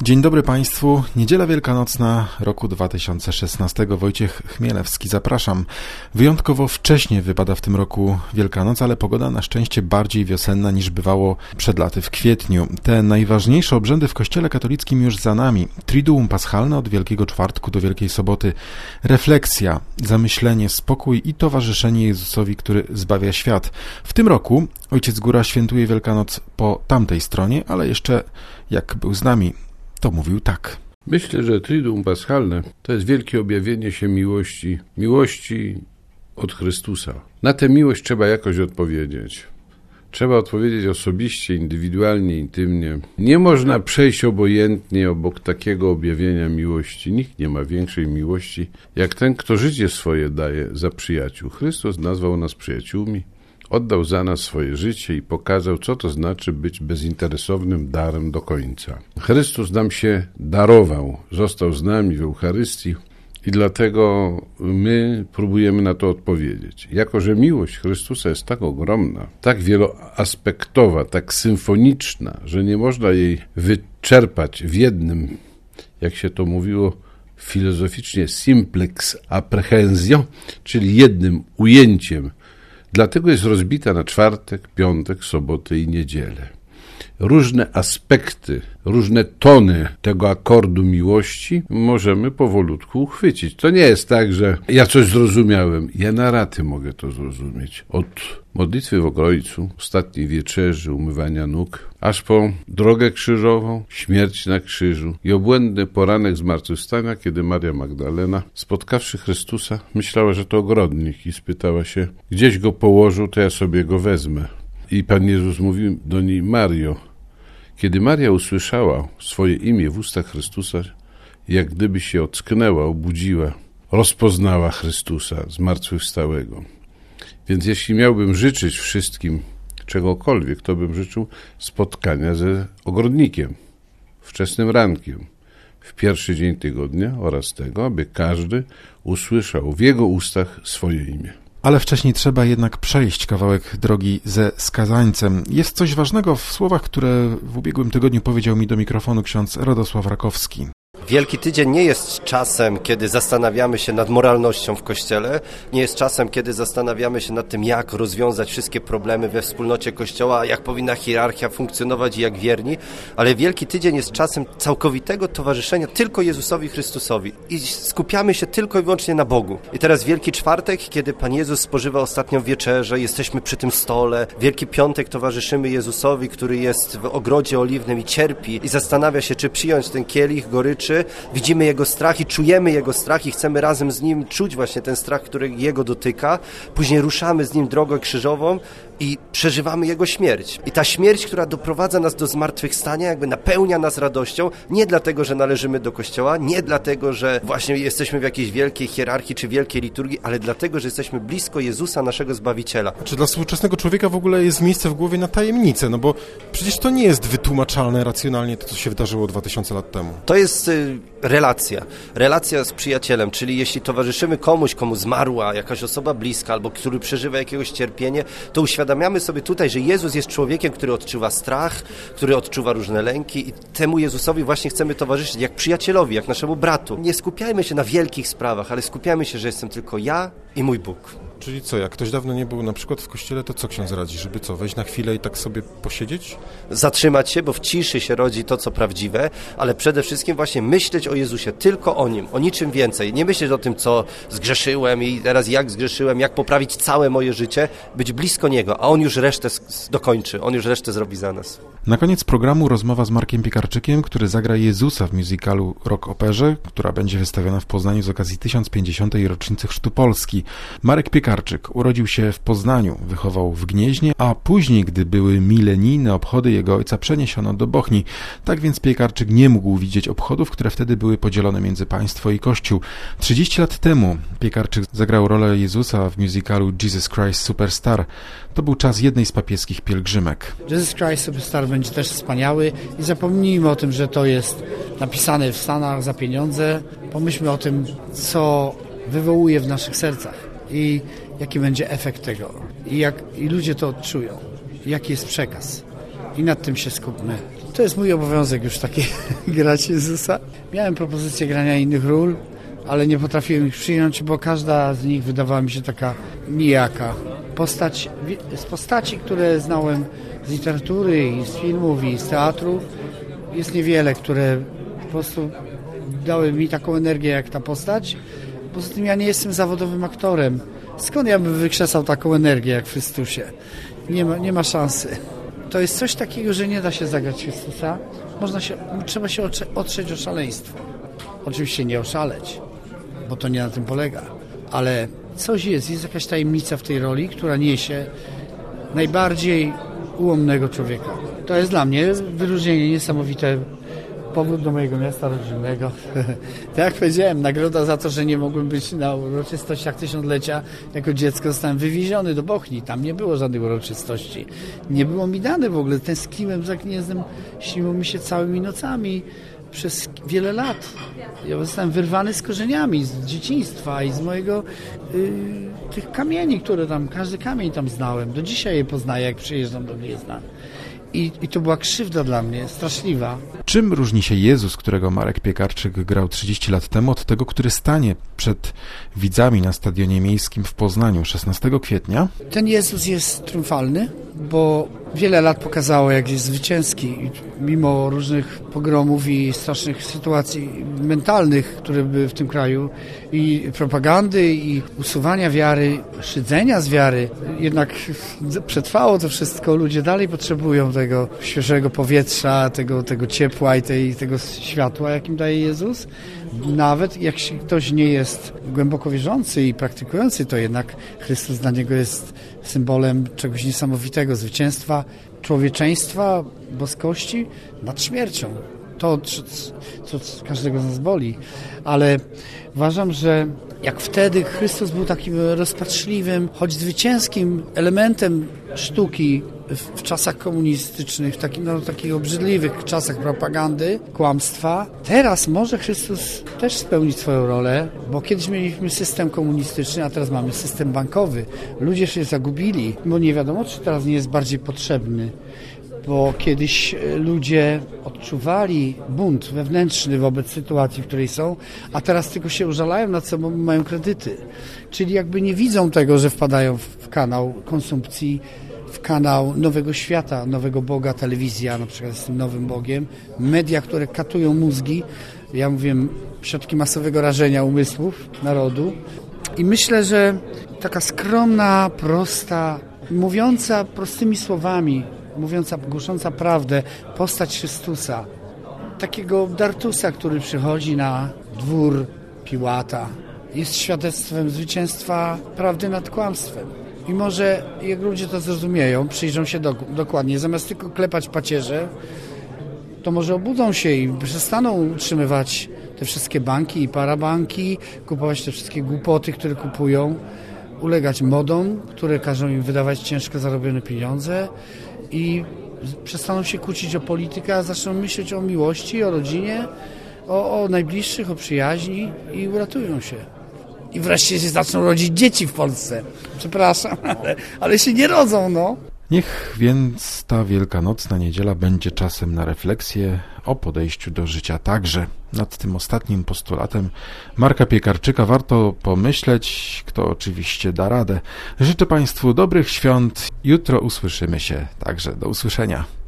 Dzień dobry Państwu. Niedziela Wielkanocna roku 2016. Wojciech Chmielewski. Zapraszam. Wyjątkowo wcześnie wypada w tym roku Wielkanoc, ale pogoda na szczęście bardziej wiosenna niż bywało przed laty w kwietniu. Te najważniejsze obrzędy w Kościele katolickim już za nami. Triduum Paschalne od Wielkiego Czwartku do Wielkiej Soboty. Refleksja, zamyślenie, spokój i towarzyszenie Jezusowi, który zbawia świat. W tym roku Ojciec Góra świętuje Wielkanoc po tamtej stronie, ale jeszcze jak był z nami, to mówił tak. Myślę, że Triduum Paschalne to jest wielkie objawienie się miłości od Chrystusa. Na tę miłość trzeba jakoś odpowiedzieć. Trzeba odpowiedzieć osobiście, indywidualnie, intymnie. Nie można przejść obojętnie obok takiego objawienia miłości. Nikt nie ma większej miłości, jak ten, kto życie swoje daje za przyjaciół. Chrystus nazwał nas przyjaciółmi. Oddał za nas swoje życie i pokazał, co to znaczy być bezinteresownym darem do końca. Chrystus nam się darował, został z nami w Eucharystii i dlatego my próbujemy na to odpowiedzieć. Jako że miłość Chrystusa jest tak ogromna, tak wieloaspektowa, tak symfoniczna, że nie można jej wyczerpać w jednym, jak się to mówiło filozoficznie, simplex apprehension, czyli jednym ujęciem. Dlatego jest rozbita na czwartek, piątek, sobotę i niedzielę. Różne aspekty, różne tony tego akordu miłości możemy powolutku uchwycić. To nie jest tak, że ja coś zrozumiałem. Ja na raty mogę to zrozumieć. Od modlitwy w Ojcu, ostatniej wieczerzy, umywania nóg, aż po drogę krzyżową, śmierć na krzyżu i obłędny poranek zmartwychwstania, kiedy Maria Magdalena, spotkawszy Chrystusa, myślała, że to ogrodnik i spytała się, gdzieś go położył, to ja sobie go wezmę. I Pan Jezus mówił do niej, Mario. Kiedy Maria usłyszała swoje imię w ustach Chrystusa, jak gdyby się ocknęła, obudziła, rozpoznała Chrystusa zmartwychwstałego. Więc jeśli miałbym życzyć wszystkim czegokolwiek, to bym życzył spotkania ze ogrodnikiem, wczesnym rankiem, w pierwszy dzień tygodnia oraz tego, aby każdy usłyszał w jego ustach swoje imię. Ale wcześniej trzeba jednak przejść kawałek drogi ze skazańcem. Jest coś ważnego w słowach, które w ubiegłym tygodniu powiedział mi do mikrofonu ksiądz Radosław Rakowski. Wielki Tydzień nie jest czasem, kiedy zastanawiamy się nad moralnością w Kościele, nie jest czasem, kiedy zastanawiamy się nad tym, jak rozwiązać wszystkie problemy we wspólnocie Kościoła, jak powinna hierarchia funkcjonować i jak wierni, ale Wielki Tydzień jest czasem całkowitego towarzyszenia tylko Jezusowi Chrystusowi i skupiamy się tylko i wyłącznie na Bogu. I teraz Wielki Czwartek, kiedy Pan Jezus spożywa ostatnią wieczerzę, jesteśmy przy tym stole. Wielki Piątek towarzyszymy Jezusowi, który jest w ogrodzie oliwnym i cierpi i zastanawia się, czy przyjąć ten kielich goryczy. Widzimy Jego strach i czujemy Jego strach i chcemy razem z Nim czuć właśnie ten strach, który Jego dotyka. Później ruszamy z Nim drogą krzyżową i przeżywamy Jego śmierć. I ta śmierć, która doprowadza nas do zmartwychwstania, jakby napełnia nas radością, nie dlatego, że należymy do Kościoła, nie dlatego, że właśnie jesteśmy w jakiejś wielkiej hierarchii czy wielkiej liturgii, ale dlatego, że jesteśmy blisko Jezusa, naszego Zbawiciela. Czy dla współczesnego człowieka w ogóle jest miejsce w głowie na tajemnicę? No bo przecież to nie jest wytłumaczalne racjonalnie to, co się wydarzyło 2000 lat temu. To jest relacja z przyjacielem, czyli jeśli towarzyszymy komuś, komu zmarła jakaś osoba bliska albo który przeżywa jakiegoś cierpienie, to uświadamiamy sobie tutaj, że Jezus jest człowiekiem, który odczuwa strach, który odczuwa różne lęki i temu Jezusowi właśnie chcemy towarzyszyć jak przyjacielowi, jak naszemu bratu. Nie skupiajmy się na wielkich sprawach, ale skupiajmy się, że jestem tylko ja i mój Bóg. Czyli co, jak ktoś dawno nie był na przykład w kościele, to co ksiądz radzi? Żeby co, wejść na chwilę i tak sobie posiedzieć? Zatrzymać się, bo w ciszy się rodzi to, co prawdziwe, ale przede wszystkim właśnie myśleć o Jezusie, tylko o Nim, o niczym więcej. Nie myśleć o tym, co zgrzeszyłem i teraz jak zgrzeszyłem, jak poprawić całe moje życie, być blisko Niego, a On już resztę dokończy, On już resztę zrobi za nas. Na koniec programu rozmowa z Markiem Piekarczykiem, który zagra Jezusa w musicalu Rock Operze, która będzie wystawiona w Poznaniu z okazji 1050. rocznicy Chrztu Polski. Marek Piekarczyk urodził się w Poznaniu, wychował w Gnieźnie, a później, gdy były milenijne obchody jego ojca, przeniesiono do Bochni. Tak więc Piekarczyk nie mógł widzieć obchodów, które wtedy były podzielone między państwo i Kościół. 30 lat temu Piekarczyk zagrał rolę Jezusa w musicalu Jesus Christ Superstar. To był czas jednej z papieskich pielgrzymek. Jesus Christ Superstar będzie też wspaniały i zapomnijmy o tym, że to jest napisane w Stanach za pieniądze. Pomyślmy o tym, co wywołuje w naszych sercach i jaki będzie efekt tego. I ludzie to odczują. Jaki jest przekaz. I nad tym się skupmy. To jest mój obowiązek już taki grać Jezusa. Miałem propozycję grania innych ról, ale nie potrafiłem ich przyjąć, bo każda z nich wydawała mi się taka nijaka. Z postaci, które znałem z literatury i z filmów i z teatru, jest niewiele, które po prostu dały mi taką energię jak ta postać. Poza tym ja nie jestem zawodowym aktorem. Skąd ja bym wykrzesał taką energię jak w Chrystusie? Nie ma szansy. To jest coś takiego, że nie da się zagrać Chrystusa. Trzeba się otrzeć o szaleństwo. Oczywiście nie oszaleć, bo to nie na tym polega. Ale coś jest jakaś tajemnica w tej roli, która niesie najbardziej ułomnego człowieka. To jest dla mnie wyróżnienie niesamowite. Powrót do mojego miasta rodzinnego. Tak jak powiedziałem, nagroda za to, że nie mogłem być na uroczystościach tysiąclecia. Jako dziecko zostałem wywieziony do Bochni. Tam nie było żadnych uroczystości. Nie było mi dane w ogóle. Tęskniłem za Gniezdem. Śniło mi się całymi nocami przez wiele lat. Ja zostałem wyrwany z korzeniami, z dzieciństwa i z mojego tych kamieni, które tam, każdy kamień tam znałem. Do dzisiaj je poznaję, jak przyjeżdżam do Gniezna. I to była krzywda dla mnie, straszliwa. Czym różni się Jezus, którego Marek Piekarczyk grał 30 lat temu, od tego, który stanie przed widzami na Stadionie Miejskim w Poznaniu 16 kwietnia? Ten Jezus jest triumfalny, bo wiele lat pokazało, jak jest zwycięski. Mimo różnych pogromów i strasznych sytuacji mentalnych, które były w tym kraju, i propagandy, i usuwania wiary, szydzenia z wiary, jednak przetrwało to wszystko. Ludzie dalej potrzebują tego świeżego powietrza, tego ciepła i tego światła, jakim daje Jezus. Nawet jak ktoś nie jest głęboko wierzący i praktykujący, to jednak Chrystus dla niego jest symbolem czegoś niesamowitego, zwycięstwa człowieczeństwa, boskości nad śmiercią. To, co każdego z nas boli. Ale uważam, że jak wtedy Chrystus był takim rozpaczliwym, choć zwycięskim elementem sztuki w czasach komunistycznych, w takich obrzydliwych czasach propagandy, kłamstwa, teraz może Chrystus też spełnić swoją rolę, bo kiedyś mieliśmy system komunistyczny, a teraz mamy system bankowy. Ludzie się zagubili, bo nie wiadomo, czy teraz nie jest bardziej potrzebny. Bo kiedyś ludzie odczuwali bunt wewnętrzny wobec sytuacji, w której są, a teraz tylko się użalają nad sobą, bo mają kredyty. Czyli jakby nie widzą tego, że wpadają w kanał konsumpcji, w kanał nowego świata, nowego Boga, telewizja na przykład z tym nowym Bogiem, media, które katują mózgi, ja mówię, środki masowego rażenia umysłów narodu. I myślę, że taka skromna, prosta, mówiąca prostymi słowami, głosząca prawdę, postać Chrystusa, takiego Dartusa, który przychodzi na dwór Piłata, jest świadectwem zwycięstwa prawdy nad kłamstwem. I może jak ludzie to zrozumieją, przyjrzą się dokładnie, zamiast tylko klepać pacierze, to może obudzą się i przestaną utrzymywać te wszystkie banki i parabanki, kupować te wszystkie głupoty, które kupują, ulegać modom, które każą im wydawać ciężko zarobione pieniądze i przestaną się kłócić o politykę, a zaczną myśleć o miłości, o rodzinie, o najbliższych, o przyjaźni i uratują się. I wreszcie się zaczną rodzić dzieci w Polsce. Przepraszam, ale się nie rodzą, no. Niech więc ta wielkanocna niedziela będzie czasem na refleksję o podejściu do życia także. Nad tym ostatnim postulatem Marka Piekarczyka warto pomyśleć, kto oczywiście da radę. Życzę Państwu dobrych świąt. Jutro usłyszymy się, także do usłyszenia.